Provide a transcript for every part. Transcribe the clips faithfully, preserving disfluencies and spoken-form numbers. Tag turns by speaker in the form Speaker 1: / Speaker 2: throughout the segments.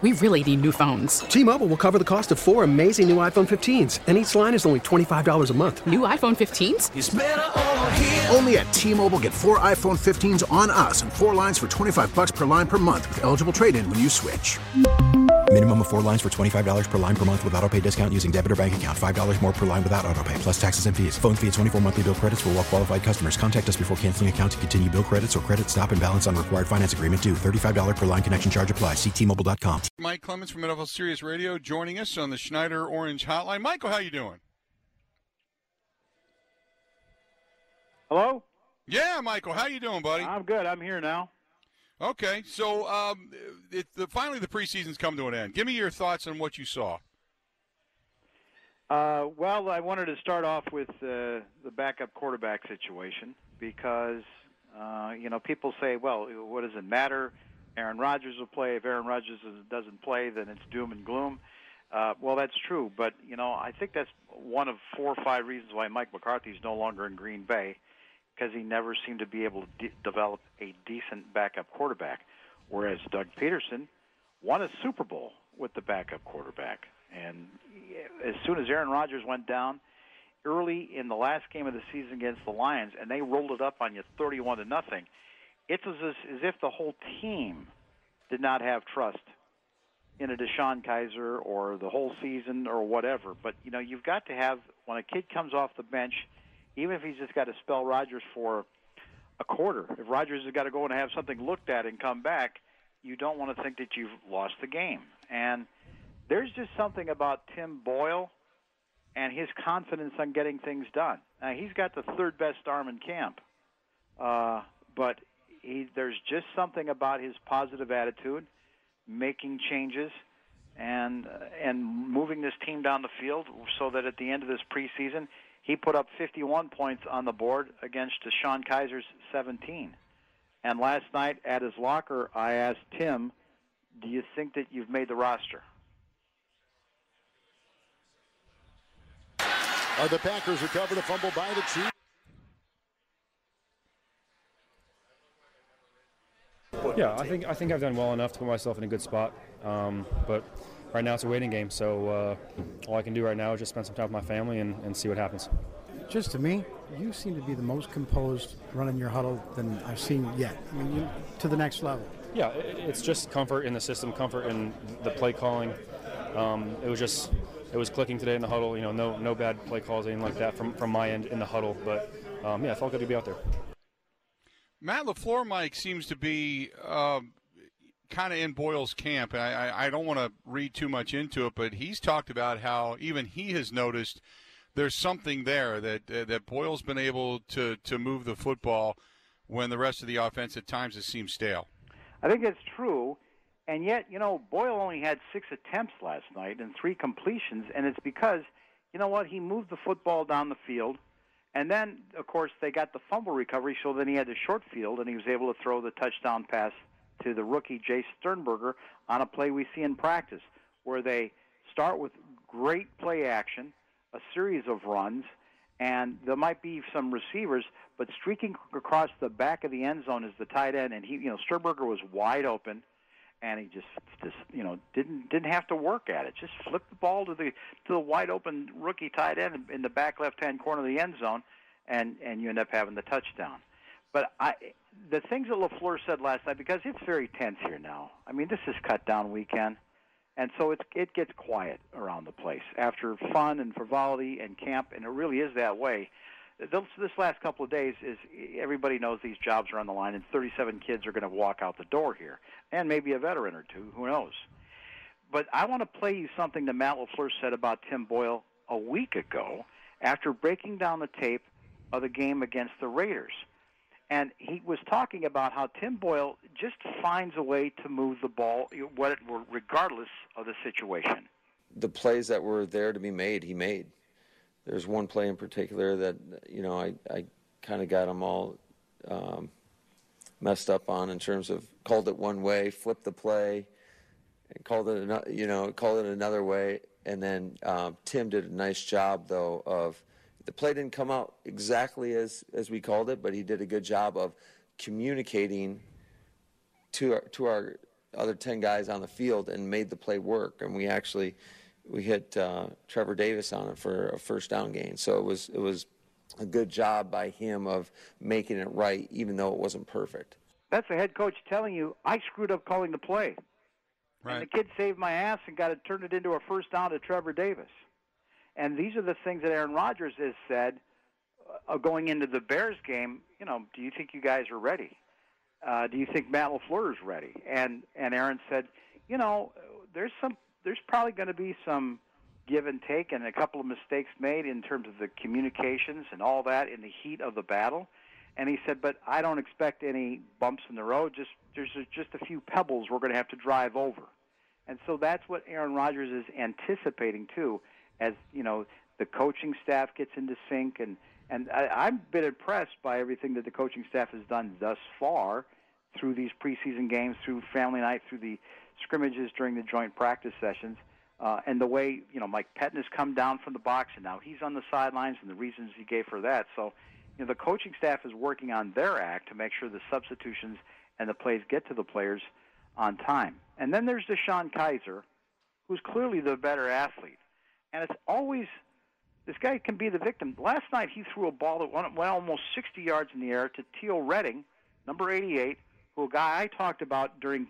Speaker 1: We really need new phones.
Speaker 2: T-Mobile will cover the cost of four amazing new iPhone fifteens, and each line is only twenty-five dollars a month.
Speaker 1: New iPhone fifteens?
Speaker 3: It's better over here.
Speaker 4: Only at T-Mobile, get four iPhone fifteens on us and four lines for twenty-five dollars per line per month with eligible trade-in when you switch.
Speaker 5: Minimum of four lines for twenty-five dollars per line per month with autopay discount using debit or bank account. five dollars more per line without autopay, plus taxes and fees. Phone fee at twenty-four monthly bill credits for well-qualified customers. Contact us before canceling account to continue bill credits or credit stop and balance on required finance agreement due. thirty-five dollars per line connection charge applies. See T Mobile dot com.
Speaker 6: Mike Clemens from N F L Sirius Radio joining us on the Schneider Orange Hotline. Michael, how you doing?
Speaker 7: Hello?
Speaker 6: Yeah, Michael, how you doing, buddy?
Speaker 7: I'm good. I'm here now.
Speaker 6: Okay, so um, it, the, finally the preseason's come to an end. Give me your thoughts on what you saw.
Speaker 7: Uh, well, I wanted to start off with uh, the backup quarterback situation because, uh, you know, people say, well, what does it matter? Aaron Rodgers will play. If Aaron Rodgers doesn't play, then it's doom and gloom. Uh, well, that's true, but, you know, I think that's one of four or five reasons why Mike McCarthy is no longer in Green Bay, because he never seemed to be able to de- develop a decent backup quarterback, whereas Doug Peterson won a Super Bowl with the backup quarterback. And as soon as Aaron Rodgers went down early in the last game of the season against the Lions, and they rolled it up on you thirty-one to nothing, it was as, as if the whole team did not have trust in a DeShone Kizer or the whole season or whatever. But, you know, you've got to have, when a kid comes off the bench, even if he's just got to spell Rodgers for a quarter, if Rodgers has got to go and have something looked at and come back, you don't want to think that you've lost the game. And there's just something about Tim Boyle and his confidence on getting things done. Now, he's got the third best arm in camp, uh, but he, there's just something about his positive attitude, making changes, and uh, and moving this team down the field so that at the end of this preseason, he put up fifty-one points on the board against DeShone Kizer's seventeen. And last night at his locker, I asked Tim, do you think that you've made the roster?
Speaker 8: Are the Packers recover the fumble by the Chiefs?
Speaker 9: Yeah, I think I think I've done well enough to put myself in a good spot. Um, but right now it's a waiting game, so uh, all I can do right now is just spend some time with my family and, and see what happens.
Speaker 10: Just to me, you seem to be the most composed running your huddle than I've seen yet. I mean, you, to the next level.
Speaker 9: Yeah, it, it's just comfort in the system, comfort in the play calling. Um, it was just it was clicking today in the huddle. You know, no no bad play calls, anything like that from, from my end in the huddle. But um, yeah, I felt good to be out there.
Speaker 6: Matt LaFleur, Mike, seems to be um, kind of in Boyle's camp. I, I, I don't want to read too much into it, but he's talked about how even he has noticed there's something there, that uh, that Boyle's been able to, to move the football when the rest of the offense at times has seemed stale.
Speaker 7: I think that's true, and yet, you know, Boyle only had six attempts last night and three completions, and it's because, you know what, he moved the football down the field. And then, of course, they got the fumble recovery, so then he had the short field, and he was able to throw the touchdown pass to the rookie, Jay Sternberger, on a play we see in practice, where they start with great play action, a series of runs, and there might be some receivers, but streaking across the back of the end zone is the tight end, and he, you know, Sternberger was wide open, and he just, just, you know, didn't didn't have to work at it. Just flipped the ball to the to the wide open rookie tight end in the back left hand corner of the end zone, and and you end up having the touchdown. But I, the things that LaFleur said last night, because it's very tense here now. I mean, this is cut down weekend, and so it's it gets quiet around the place after fun and frivolity and camp, and it really is that way. This, this last couple of days is everybody knows these jobs are on the line, and thirty-seven kids are going to walk out the door here, and maybe a veteran or two, who knows. But I want to play you something that Matt LaFleur said about Tim Boyle a week ago after breaking down the tape of the game against the Raiders. And he was talking about how Tim Boyle just finds a way to move the ball regardless of the situation.
Speaker 11: The plays that were there to be made, he made. There's one play in particular that, you know, I, I kind of got them all um, messed up on in terms of called it one way, flipped the play, and called it, another, you know, called it another way. And then um, Tim did a nice job, though, of the play didn't come out exactly as, as we called it, but he did a good job of communicating to our, to our other ten guys on the field and made the play work. And we actually we hit uh, Trevor Davis on it for a first down gain. So it was it was a good job by him of making it right, even though it wasn't perfect.
Speaker 7: That's the head coach telling you, I screwed up calling the play.
Speaker 6: Right.
Speaker 7: And the kid saved my ass and got it turned it into a first down to Trevor Davis. And these are the things that Aaron Rodgers has said uh, going into the Bears game. You know, do you think you guys are ready? Uh, do you think Matt LaFleur is ready? And and Aaron said, you know, there's some, there's probably going to be some give and take and a couple of mistakes made in terms of the communications and all that in the heat of the battle. And he said, but I don't expect any bumps in the road. Just there's just a few pebbles we're going to have to drive over. And so that's what Aaron Rodgers is anticipating too, as you know, the coaching staff gets into sync. And and I, I've been impressed by everything that the coaching staff has done thus far through these preseason games, through family night, through the scrimmages during the joint practice sessions. Uh, and the way, you know, Mike Pettin has come down from the box, and now he's on the sidelines, and the reasons he gave for that. So, you know, the coaching staff is working on their act to make sure the substitutions and the plays get to the players on time. And then there's DeShone Kizer, who's clearly the better athlete. And it's always, this guy can be the victim. Last night he threw a ball that went, went almost sixty yards in the air to Teal Redding, number eighty-eight, who a guy I talked about during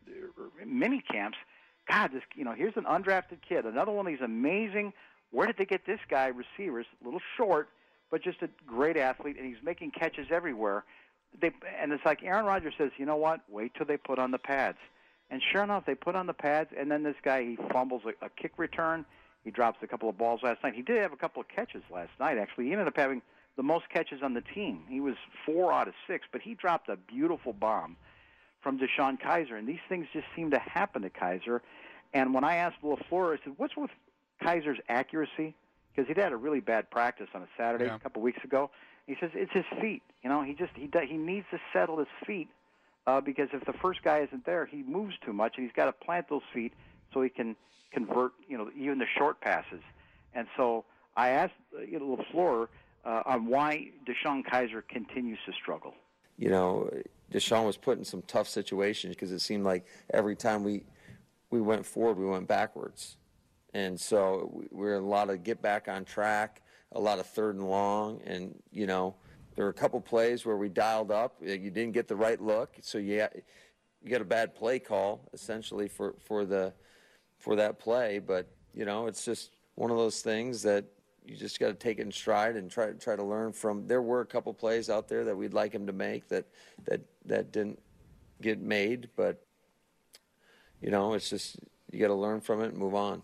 Speaker 7: mini camps. God, this, you know, here's an undrafted kid, another one of these amazing, where did they get this guy, receivers, a little short, but just a great athlete, and he's making catches everywhere. They, and it's like Aaron Rodgers says, you know what, wait till they put on the pads. And sure enough, they put on the pads, and then this guy, he fumbles a, a kick return. He drops a couple of balls last night. He did have a couple of catches last night, actually. He ended up having the most catches on the team. He was four out of six, but he dropped a beautiful bomb from DeShone Kizer, and these things just seem to happen to Kizer. And when I asked LaFleur, I said, what's with Kaiser's accuracy? Because he'd had a really bad practice on a Saturday yeah. a couple weeks ago. He says it's his feet. You know, he just he does, he needs to settle his feet uh, because if the first guy isn't there, he moves too much, and he's got to plant those feet so he can convert, you know, even the short passes. And so I asked uh, you know, LaFleur uh, on why DeShone Kizer continues to struggle.
Speaker 11: You know, DeShone was put in some tough situations because it seemed like every time we we went forward, we went backwards. And so we were in a lot of get back on track, a lot of third and long. And, you know, there were a couple plays where we dialed up. You didn't get the right look, so you, you got a bad play call, essentially, for, for, the, for that play. But, you know, it's just one of those things that you just got to take it in stride and try, try to learn from. There were a couple plays out there that we'd like him to make that, that, that didn't get made, but, you know, it's just you got to learn from it and move on.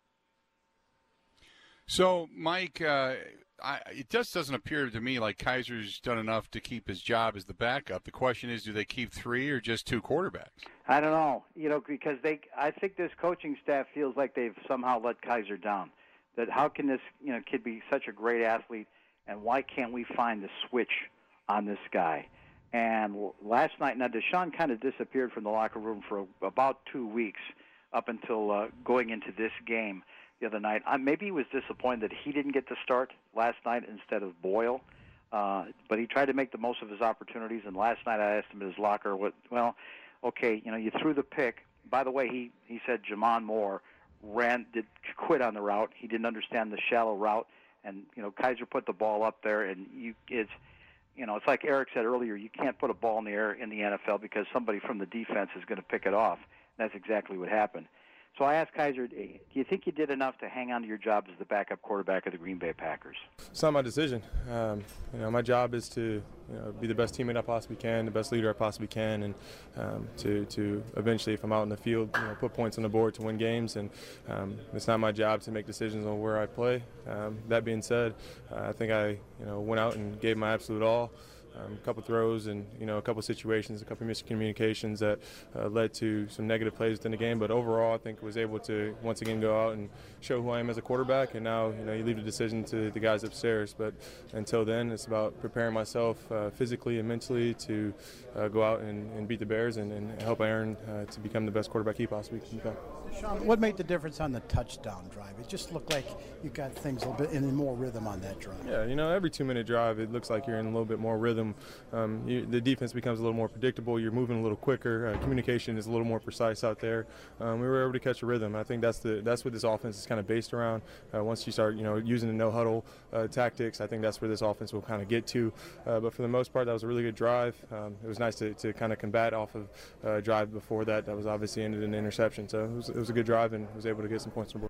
Speaker 6: So, Mike, uh, I, it just doesn't appear to me like Kaiser's done enough to keep his job as the backup. The question is, do they keep three or just two quarterbacks?
Speaker 7: I don't know, you know, because they. I think this coaching staff feels like they've somehow let Kizer down. That how can this, you know, kid be such a great athlete, and why can't we find the switch on this guy? And last night, now DeShone kind of disappeared from the locker room for about two weeks up until uh, going into this game the other night. Uh, maybe he was disappointed that he didn't get to start last night instead of Boyle, uh, but he tried to make the most of his opportunities. And last night I asked him in his locker, what, well, okay, you know, you threw the pick. By the way, he, he said Jamon Moore ran, did quit on the route. He didn't understand the shallow route. And, you know, Kizer put the ball up there, and you it's, you know, it's like Eric said earlier, you can't put a ball in the air in the N F L because somebody from the defense is going to pick it off. And that's exactly what happened. So I asked Kizer, do you think you did enough to hang on to your job as the backup quarterback of the Green Bay Packers?
Speaker 3: It's not my decision. Um, you know, my job is to you know, be the best teammate I possibly can, the best leader I possibly can, and um, to, to eventually, if I'm out in the field, you know, put points on the board to win games. And um, it's not my job to make decisions on where I play. Um, that being said, uh, I think I you know went out and gave my absolute all. Um, a couple throws and you know a couple situations, a couple miscommunications that uh, led to some negative plays within the game. But overall, I think was able to once again go out and show who I am as a quarterback. And now you know you leave the decision to the guys upstairs. But until then, it's about preparing myself uh, physically and mentally to uh, go out and, and beat the Bears and, and help Aaron uh, to become the best quarterback he possibly can become.
Speaker 10: Sean, what made the difference on the touchdown drive? It just looked like you got things a little bit in more rhythm on that drive.
Speaker 3: Yeah, you know, every two-minute drive, it looks like you're in a little bit more rhythm system, um, you, the defense becomes a little more predictable. You're moving a little quicker. Uh, communication is a little more precise out there. Um, we were able to catch a rhythm. I think that's the that's what this offense is kind of based around. Uh, once you start, you know, using the no huddle uh, tactics, I think that's where this offense will kind of get to. Uh, but for the most part, that was a really good drive. Um, it was nice to, to kind of combat off of a uh, drive before that. That was obviously ended in an interception. So it was, it was a good drive and was able to get some points on the board.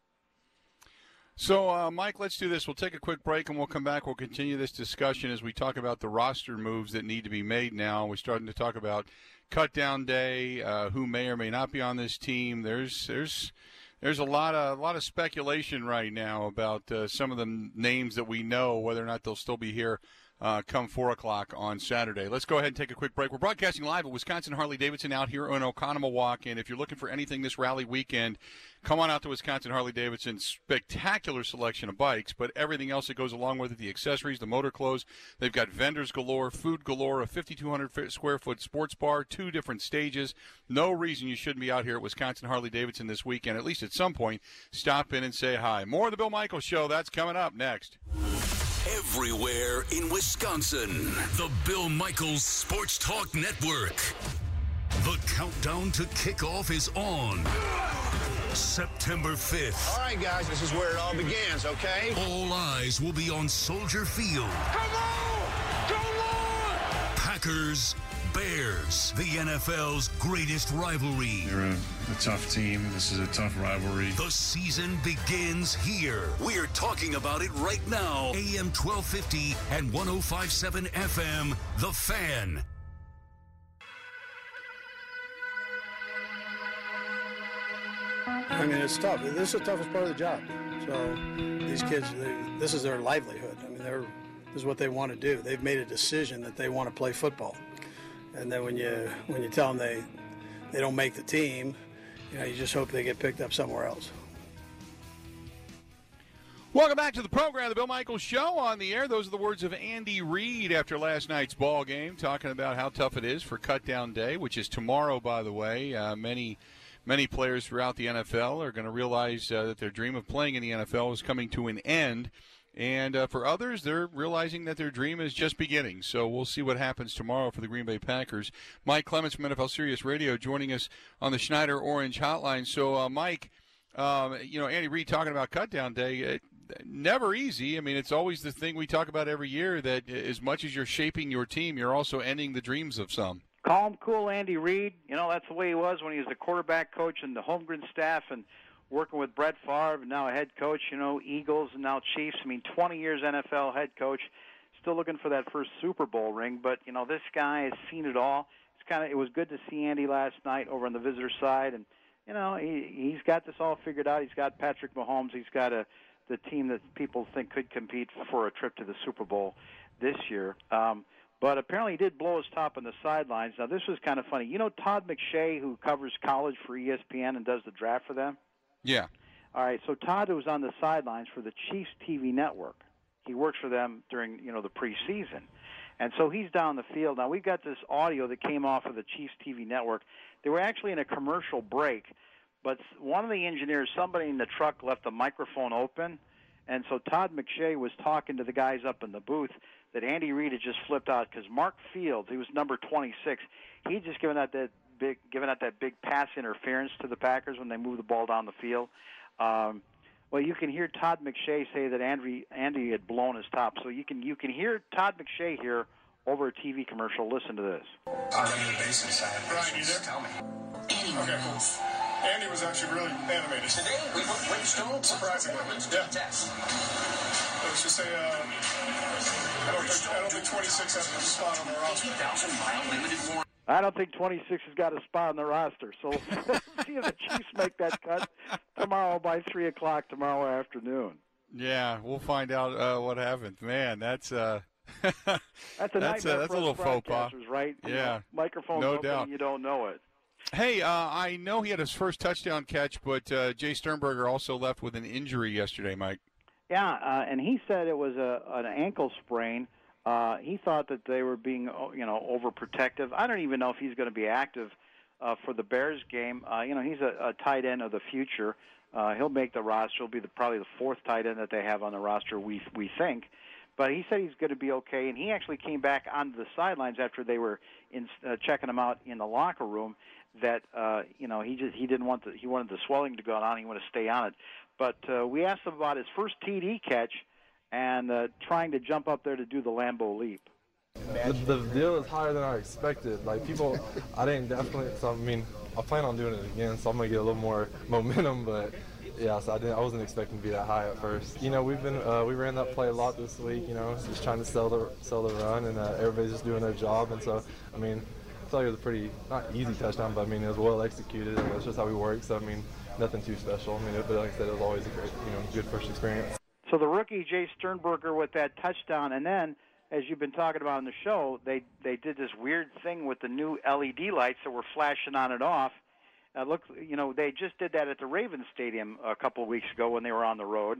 Speaker 6: So, uh, Mike, let's do this. We'll take a quick break, and we'll come back. We'll continue this discussion as we talk about the roster moves that need to be made now. We're starting to talk about cut-down day, uh, who may or may not be on this team. There's there's there's a lot of a lot of speculation right now about uh, some of the names that we know, whether or not they'll still be here Uh, come four o'clock on Saturday. Let's go ahead and take a quick break. We're broadcasting live at Wisconsin Harley-Davidson out here in Oconomowoc, and if you're looking for anything this rally weekend, come on out to Wisconsin Harley-Davidson. Spectacular selection of bikes, but everything else that goes along with it, the accessories, the motor clothes. They've got vendors galore, food galore, a fifty-two hundred square foot sports bar, two different stages. No reason you shouldn't be out here at Wisconsin Harley-Davidson this weekend, at least at some point. Stop in and say hi. More of the Bill Michaels Show. That's coming up next.
Speaker 12: Everywhere in Wisconsin, the Bill Michaels Sports Talk Network. The countdown to kickoff is on. September fifth.
Speaker 8: All right, guys, this is where it all begins, okay?
Speaker 12: All eyes will be on Soldier Field.
Speaker 8: Come on! Go on!
Speaker 12: Packers, Bears, the N F L's greatest rivalry.
Speaker 13: They're a, a tough team. This is a tough rivalry.
Speaker 12: The season begins here. We're talking about it right now. A M twelve fifty and one oh five point seven F M, The Fan.
Speaker 10: I mean, it's tough. This is the toughest part of the job. So these kids, they, this is their livelihood. I mean, they're, this is what they want to do. They've made a decision that they want to play football. And then when you when you tell them they they don't make the team, you know, you just hope they get picked up somewhere else.
Speaker 6: Welcome back to the program, the Bill Michaels Show on the air. Those are the words of Andy Reid after last night's ball game, talking about how tough it is for Cutdown Day, which is tomorrow, by the way. Uh, many many players throughout the N F L are going to realize uh, that their dream of playing in the N F L is coming to an end. And uh, for others, they're realizing that their dream is just beginning. So we'll see what happens tomorrow for the Green Bay Packers. Mike Clemens from N F L Sirius Radio joining us on the Schneider Orange Hotline. So, uh, Mike, um, you know, Andy Reid talking about Cutdown Day, it, never easy. I mean, it's always the thing we talk about every year, that as much as you're shaping your team, you're also ending the dreams of some.
Speaker 7: Calm, cool Andy Reid. You know, that's the way he was when he was the quarterback coach and the Holmgren staff and working with Brett Favre, and now a head coach, you know, Eagles and now Chiefs. I mean, twenty years N F L head coach, still looking for that first Super Bowl ring. But, you know, this guy has seen it all. It's kind of, it was good to see Andy last night over on the visitor side. And, you know, he, he's got this all figured out. He's got Patrick Mahomes. He's got a, the team that people think could compete for a trip to the Super Bowl this year. Um, but apparently he did blow his top on the sidelines. Now, this was kind of funny. You know Todd McShay, who covers college for E S P N and does the draft for them?
Speaker 6: Yeah.
Speaker 7: All right, so Todd was on the sidelines for the Chiefs T V network. He works for them during, you know, the preseason. And so he's down the field. Now, we've got this audio that came off of the Chiefs T V network. They were actually in a commercial break, but one of the engineers, somebody in the truck, left the microphone open. And so Todd McShay was talking to the guys up in the booth that Andy Reid had just flipped out because Mark Fields, he was number twenty-six, he'd just given out that big, given out that big pass interference to the Packers when they moved the ball down the field. Um, well, you can hear Todd McShay say that Andy, Andy had blown his top. So you can you can hear Todd McShay here over a T V commercial. Listen to this.
Speaker 14: On the basis side,
Speaker 15: Brian, you there?
Speaker 14: Tell me.
Speaker 15: Okay, cool. Andy was actually really animated.
Speaker 14: Today, we put Bridgestone
Speaker 15: surprisingly.
Speaker 14: Yeah. Test.
Speaker 15: Let's just say, uh, I don't think, I don't think twenty-six has a spot on the roster.
Speaker 14: two thousand mile limited warranty.
Speaker 7: I don't think twenty-six has got a spot on the roster. So let's see if the Chiefs make that cut tomorrow by three o'clock tomorrow afternoon.
Speaker 6: Yeah, we'll find out uh, what happens. Man, that's uh,
Speaker 7: that's a
Speaker 6: that's
Speaker 7: nightmare
Speaker 6: a, that's
Speaker 7: for
Speaker 6: a little
Speaker 7: us
Speaker 6: faux pas,
Speaker 7: right? You
Speaker 6: Yeah,
Speaker 7: know, microphones
Speaker 6: no
Speaker 7: open
Speaker 6: doubt.
Speaker 7: and you don't know it.
Speaker 6: Hey, uh, I know he had his first touchdown catch, but uh, Jay Sternberger also left with an injury yesterday, Mike.
Speaker 7: Yeah, uh, and he said it was a an ankle sprain. Uh, he thought that they were being, you know, overprotective. I don't even know if he's going to be active uh, for the Bears game. Uh, you know, he's a, a tight end of the future. Uh, he'll make the roster. He'll be the, probably the fourth tight end that they have on the roster, we we think. But he said he's going to be okay, and he actually came back onto the sidelines after they were in, uh, checking him out in the locker room. That uh, you know he just he didn't want the he wanted the swelling to go on. He wanted to stay on it. But uh, we asked him about his first T D catch and uh, trying to jump up there to do the Lambeau leap.
Speaker 16: The, the deal is higher than I expected. Like people, I didn't definitely. So I mean, I plan on doing it again, so I'm gonna get a little more momentum. But yeah, so I didn't. I wasn't expecting to be that high at first. You know, we've been uh, we ran that play a lot this week. You know, just trying to sell the sell the run, and uh, everybody's just doing their job. And so, I mean, I feel like it was a pretty not easy touchdown, but I mean it was well executed, and that's just how we work. So I mean, nothing too special. I mean, but like I said, it was always a great, you know, good first experience.
Speaker 7: So the rookie Jay Sternberger with that touchdown, and then, as you've been talking about on the show, they they did this weird thing with the new L E D lights that were flashing on and off. Uh, look, you know, they just did that at the Ravens Stadium a couple of weeks ago when they were on the road.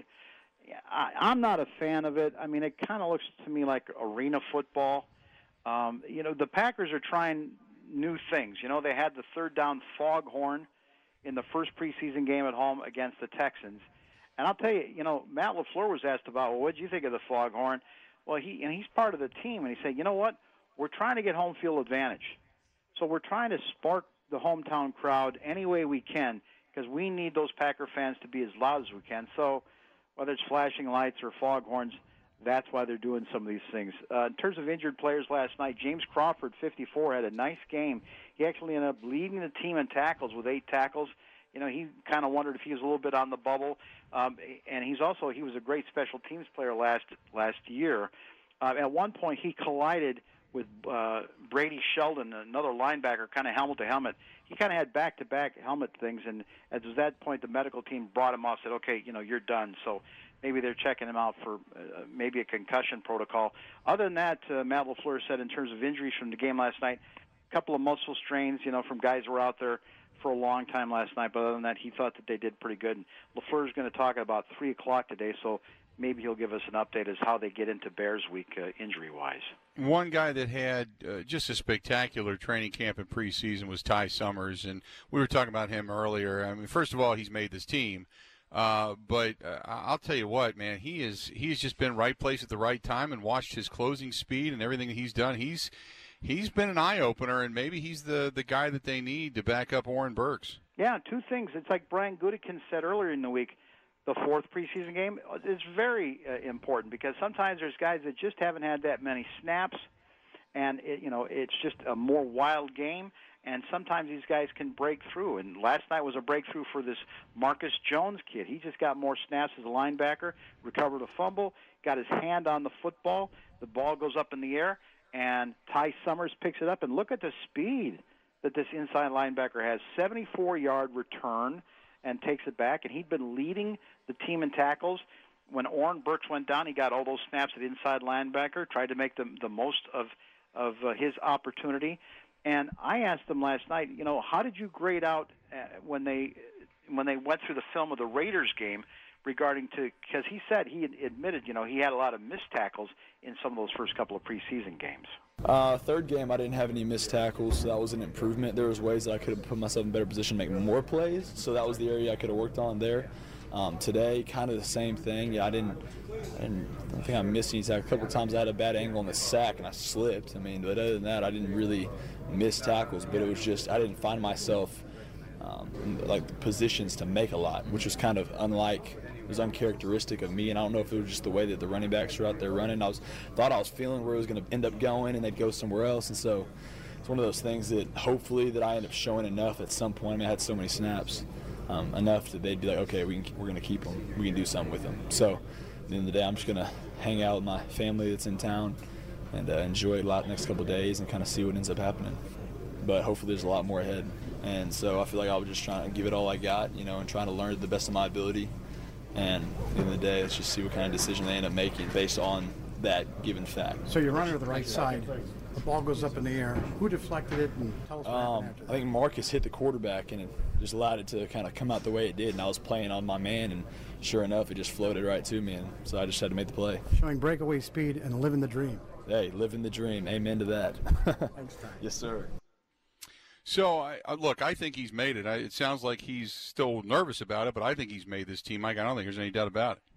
Speaker 7: I, I'm not a fan of it. I mean, it kind of looks to me like arena football. Um, you know, the Packers are trying new things. You know, they had the third down foghorn in the first preseason game at home against the Texans. And I'll tell you, you know, Matt LaFleur was asked about, well, what did you think of the foghorn? Well, he and he's part of the team, and he said, you know what? We're trying to get home field advantage. So we're trying to spark the hometown crowd any way we can because we need those Packer fans to be as loud as we can. So whether it's flashing lights or foghorns, that's why they're doing some of these things. Uh, in terms of injured players last night, James Crawford, fifty-four, had a nice game. He actually ended up leading the team in tackles with eight tackles. You know, he kind of wondered if he was a little bit on the bubble. Um, and he's also, he was a great special teams player last last year. Uh, at one point, he collided with uh, Brady Sheldon, another linebacker, kind of helmet to helmet. He kind of had back-to-back helmet things, and at that point, the medical team brought him off, said, okay, you know, you're done. So maybe they're checking him out for uh, maybe a concussion protocol. Other than that, uh, Matt LaFleur said in terms of injuries from the game last night, a couple of muscle strains, you know, from guys who were out there for a long time last night. But other than that, he thought that they did pretty good. And LaFleur's going to talk about three o'clock today, so maybe he'll give us an update as how they get into Bears week uh, injury-wise.
Speaker 6: One guy that had uh, just a spectacular training camp and preseason was Ty Summers, and we were talking about him earlier. I mean, first of all, he's made this team. Uh, but uh, I'll tell you what, man, he is he's just been right place at the right time and watched his closing speed and everything that he's done. He's he's been an eye-opener, and maybe he's the, the guy that they need to back up Oren Burks.
Speaker 7: Yeah, two things. It's like Brian Gutekunst said earlier in the week, the fourth preseason game is very uh, important because sometimes there's guys that just haven't had that many snaps, and it, you know it's just a more wild game. And sometimes these guys can break through. And last night was a breakthrough for this Marcus Jones kid. He just got more snaps as a linebacker, recovered a fumble, got his hand on the football. The ball goes up in the air, and Ty Summers picks it up. And look at the speed that this inside linebacker has. seventy-four-yard return and takes it back. And he'd been leading the team in tackles. When Oren Burks went down, he got all those snaps at inside linebacker, tried to make the, the most of, of uh, his opportunity. And I asked them last night, you know, how did you grade out uh, when they when they went through the film of the Raiders game regarding to – because he said he had admitted, you know, he had a lot of missed tackles in some of those first couple of preseason games.
Speaker 17: Uh, third game, I didn't have any missed tackles, so that was an improvement. There was ways that I could have put myself in a better position to make more plays, so that was the area I could have worked on there. Um, today, kind of the same thing. Yeah, I didn't, I didn't I don't think I missed any tackles. A couple of times I had a bad angle on the sack and I slipped. I mean, but other than that, I didn't really miss tackles. But it was just I didn't find myself um, in, like positions to make a lot, which was kind of unlike. It was uncharacteristic of me, and I don't know if it was just the way that the running backs were out there running. I was thought I was feeling where it was going to end up going, and they'd go somewhere else. And so it's one of those things that hopefully that I end up showing enough at some point. I mean, I had so many snaps. Um, enough that they'd be like, okay, we can, we're going to keep them. We can do something with them. So at the end of the day, I'm just going to hang out with my family that's in town and uh, enjoy a lot the next couple of days and kind of see what ends up happening. But hopefully there's a lot more ahead. And so I feel like I was just trying to give it all I got, you know, and trying to learn to the best of my ability. And at the end of the day, let's just see what kind of decision they end up making based on that given fact.
Speaker 18: So you're running to the right side. The ball goes up in the air. Who deflected it? And tell us what
Speaker 17: um,
Speaker 18: happened after that.
Speaker 17: I think Marcus hit the quarterback and it just allowed it to kind of come out the way it did. And I was playing on my man, and sure enough, it just floated right to me. And so I just had to make the play.
Speaker 18: Showing breakaway speed and living the dream.
Speaker 17: Hey, living the dream. Amen to that.
Speaker 18: Thanks, Ty.
Speaker 17: Yes, sir.
Speaker 6: So, I, I, look, I think he's made it. I, it sounds like he's still nervous about it, but I think he's made this team, Mike. I don't think there's any doubt about it.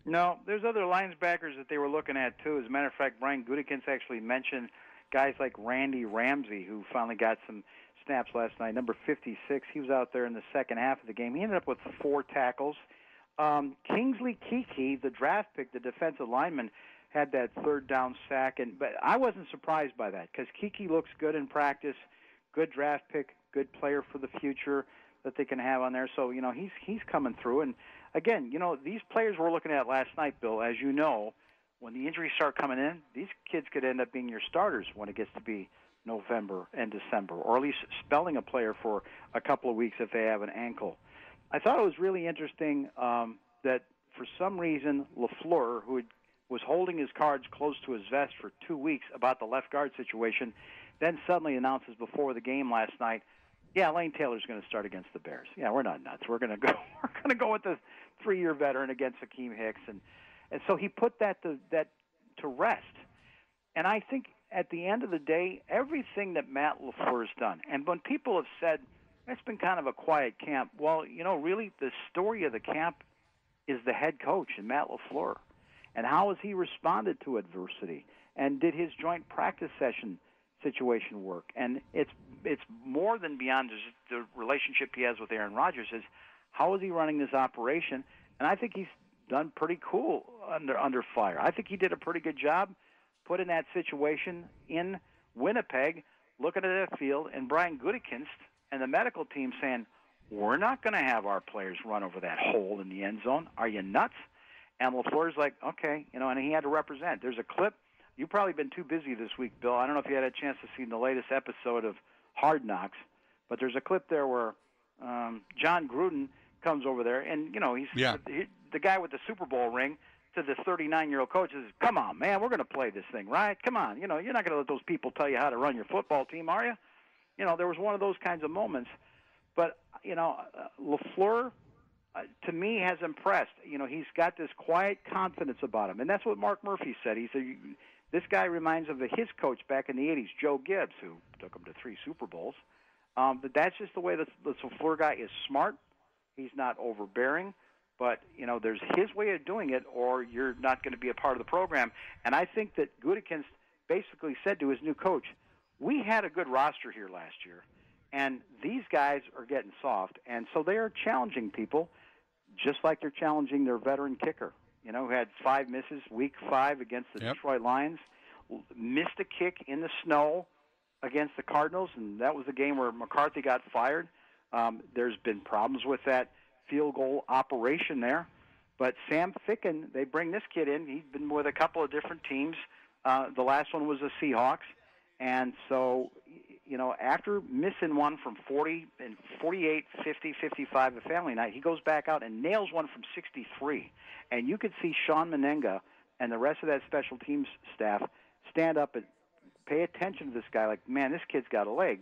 Speaker 7: No, there's other linebackers that they were looking at, too. As a matter of fact, Brian Gutekunst actually mentioned guys like Randy Ramsey, who finally got some snaps last night. Number fifty-six, he was out there in the second half of the game. He ended up with four tackles. Um, Kingsley Keke, the draft pick, the defensive lineman, had that third down sack. And but I wasn't surprised by that because Keke looks good in practice, good draft pick, good player for the future that they can have on there. So, you know, he's he's coming through. And, again, you know, these players we're looking at last night, Bill, as you know, when the injuries start coming in, these kids could end up being your starters when it gets to be November and December, or at least spelling a player for a couple of weeks if they have an ankle. I thought it was really interesting um, that for some reason LaFleur, who had, was holding his cards close to his vest for two weeks about the left guard situation, then suddenly announces before the game last night, yeah, Lane Taylor's going to start against the Bears. Yeah, we're not nuts. We're going to go. We're going to go with the three-year veteran against Akeem Hicks, and and so he put that to that to rest. And I think at the end of the day, everything that Matt LaFleur's done, and when people have said it's been kind of a quiet camp, well, you know, really the story of the camp is the head coach and Matt LaFleur, and how has he responded to adversity, and did his joint practice session situation work? And it's it's more than beyond just the relationship he has with Aaron Rodgers. Is how is he running this operation? And I think he's done pretty cool under under fire. I think he did a pretty good job put in that situation in Winnipeg, looking at that field, and Brian Gutekunst and the medical team saying, we're not going to have our players run over that hole in the end zone. Are you nuts? And LaFleur's like, okay, you know, and he had to represent. There's a clip. You've probably been too busy this week, Bill. I don't know if you had a chance to see the latest episode of Hard Knocks, but there's a clip there where um, John Gruden comes over there, and, you know, he's
Speaker 6: yeah.
Speaker 7: he, the guy with the Super Bowl ring to the thirty-nine-year-old coach says, come on, man, we're going to play this thing, right? Come on. You know, you're not going to let those people tell you how to run your football team, are you? You know, there was one of those kinds of moments. But, you know, uh, LaFleur, uh, to me, has impressed. You know, he's got this quiet confidence about him. And that's what Mark Murphy said. He said, this guy reminds him of his coach back in the eighties, Joe Gibbs, who took him to three Super Bowls. Um, but that's just the way the, the LaFleur guy is smart. He's not overbearing. But, you know, there's his way of doing it, or you're not going to be a part of the program. And I think that Gutekunst basically said to his new coach, we had a good roster here last year, and these guys are getting soft. And so they are challenging people, just like they're challenging their veteran kicker, you know, who had five misses week five against the yep. Detroit Lions, missed a kick in the snow against the Cardinals, and that was the game where McCarthy got fired. Um, there's been problems with that field goal operation there. But Sam Ficken, they bring this kid in. He's been with a couple of different teams. Uh, the last one was the Seahawks. And so, you know, after missing one from forty and forty-eight, fifty, fifty-five at family night, he goes back out and nails one from sixty-three. And you could see Sean Menenga and the rest of that special teams staff stand up and pay attention to this guy like, man, this kid's got a leg.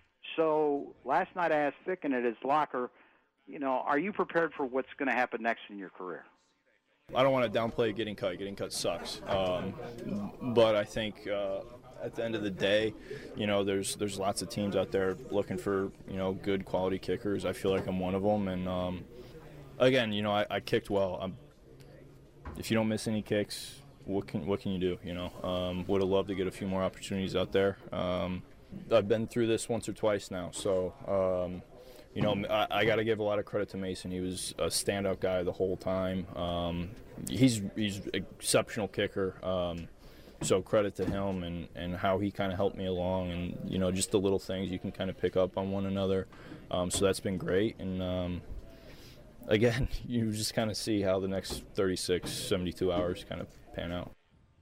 Speaker 7: So last night I asked Ficken at his locker, you know, are you prepared for what's going to happen next in your career?
Speaker 19: I don't want to downplay getting cut. Getting cut sucks. Um, but I think uh, at the end of the day, you know, there's there's lots of teams out there looking for, you know, good quality kickers. I feel like I'm one of them. And, um, again, you know, I, I kicked well. I'm, if you don't miss any kicks, what can what can you do, you know? Um, would have loved to get a few more opportunities out there. Um, I've been through this once or twice now, so um, – you know, I, I got to give a lot of credit to Mason. He was a standout guy the whole time. Um, he's he's an exceptional kicker, um, so credit to him and, and how he kind of helped me along, and, you know, just the little things you can kind of pick up on one another. Um, so that's been great. And, um, again, you just kind of see how the next thirty-six, seventy-two hours kind of pan out.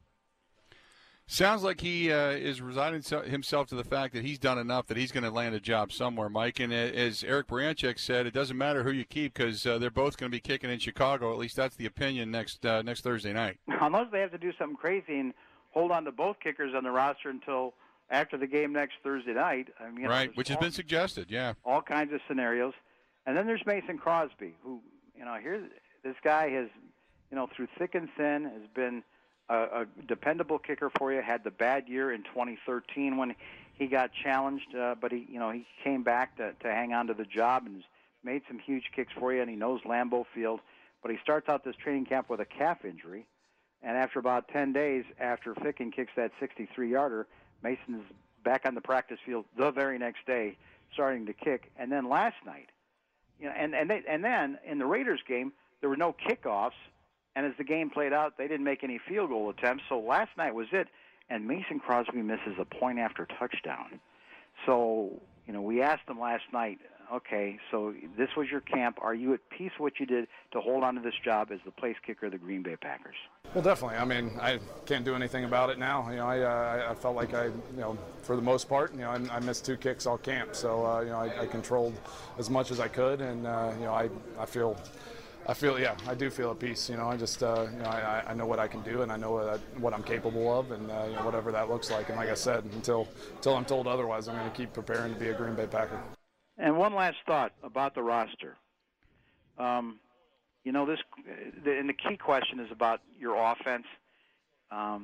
Speaker 6: Sounds like he uh, is resigning himself to the fact that he's done enough that he's going to land a job somewhere, Mike. And as Eric Baranchek said, it doesn't matter who you keep because uh, they're both going to be kicking in Chicago. At least that's the opinion next uh, next Thursday night.
Speaker 7: Unless they have to do something crazy and hold on to both kickers on the roster until after the game next Thursday night. I mean,
Speaker 6: right, which has all, been suggested, yeah. All
Speaker 7: kinds of scenarios. And then there's Mason Crosby, who, you know, here's this guy has, you know, through thick and thin has been – A, a dependable kicker for you. Had the bad year in twenty thirteen when he got challenged, uh, but he, you know, he came back to, to hang on to the job and has made some huge kicks for you. And he knows Lambeau Field. but he starts out this training camp with a calf injury, and after about ten days after Ficken kicks that sixty-three-yarder, Mason's back on the practice field the very next day, starting to kick. And then last night, you know, and and they, and then in the Raiders game, there were no kickoffs, and as the game played out, they didn't make any field goal attempts. So last night was it, and Mason Crosby misses a point after touchdown. So, you know, we asked him last night, okay, so this was your camp. Are you at peace with what you did to hold on to this job as the place kicker of the Green Bay Packers?
Speaker 20: Well, definitely. I mean, I can't do anything about it now. You know, I uh, I felt like I, you know, for the most part, you know, I, I missed two kicks all camp. So, uh, you know, I, I controlled as much as I could, and uh, you know, I I feel. I feel, yeah, I do feel at peace. You know, I just, uh, you know, I, I know what I can do, and I know what, I, what I'm capable of, and uh, you know, whatever that looks like. And like I said, until until I'm told otherwise, I'm going to keep preparing to be a Green Bay Packer.
Speaker 7: And one last thought about the roster. Um, you know, this, the, and the key question is about your offense. Um,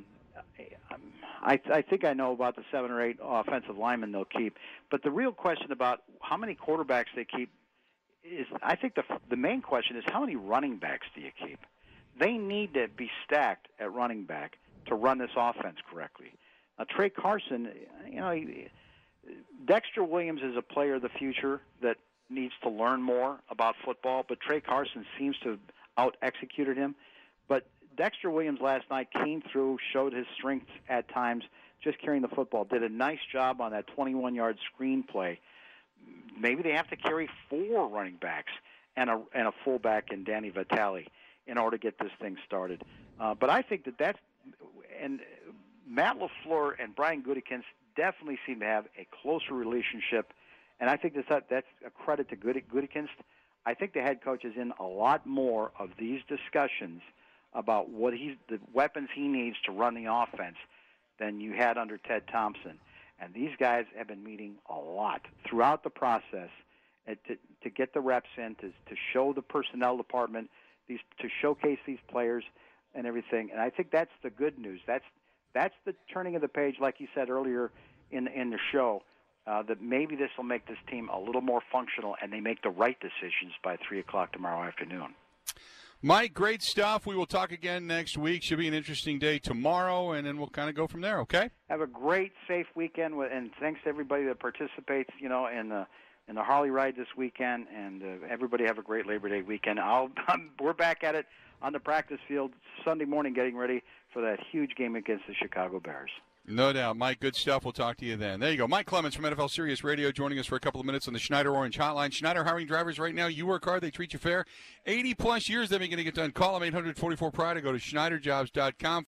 Speaker 7: I, I think I know about the seven or eight offensive linemen they'll keep, but the real question about how many quarterbacks they keep is, I think the the main question is, how many running backs do you keep? They need to be stacked at running back to run this offense correctly. Now, Trey Carson, you know, he, Dexter Williams is a player of the future that needs to learn more about football, but Trey Carson seems to have out-executed him. But Dexter Williams last night came through, showed his strength at times, just carrying the football, did a nice job on that twenty-one-yard screen play. Maybe they have to carry four running backs and a and a fullback in Danny Vitale in order to get this thing started. Uh, but I think that that's – and Matt LaFleur and Brian Gutekunst definitely seem to have a closer relationship, and I think that's, that's a credit to Gutekunst. I think the head coach is in a lot more of these discussions about what he's the weapons he needs to run the offense than you had under Ted Thompson. And these guys have been meeting a lot throughout the process to, to get the reps in, to, to show the personnel department, these to showcase these players and everything. And I think that's the good news. That's that's the turning of the page, like you said earlier in in the show, uh, that maybe this will make this team a little more functional and they make the right decisions by three o'clock tomorrow afternoon.
Speaker 6: Mike, great stuff. We will talk again next week. Should be an interesting day tomorrow, and then we'll kind of go from there, okay?
Speaker 7: Have a great, safe weekend, and thanks to everybody that participates, you know, in the in the Harley ride this weekend, and uh, everybody have a great Labor Day weekend. I'll, I'm, we're back at it on the practice field Sunday morning getting ready for that huge game against the Chicago Bears.
Speaker 6: No doubt. Mike, good stuff. We'll talk to you then. There you go. Mike Clemens from N F L Sirius Radio joining us for a couple of minutes on the Schneider Orange Hotline. Schneider hiring drivers right now. You work hard. They treat you fair. eighty-plus years they've been going to get done. Call them eight hundred forty-four pride or go to Schneider Jobs dot com.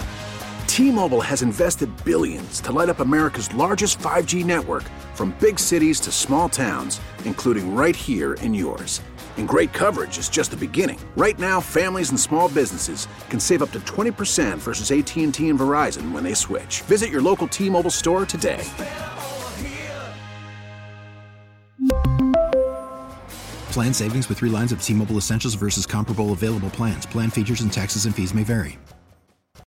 Speaker 4: T-Mobile has invested billions to light up America's largest five G network, from big cities to small towns, including right here in yours. And great coverage is just the beginning. Right now, families and small businesses can save up to twenty percent versus A T and T and Verizon when they switch. Visit your local T-Mobile store today.
Speaker 5: Plan savings with three lines of T-Mobile Essentials versus comparable available plans. Plan features and taxes and fees may vary.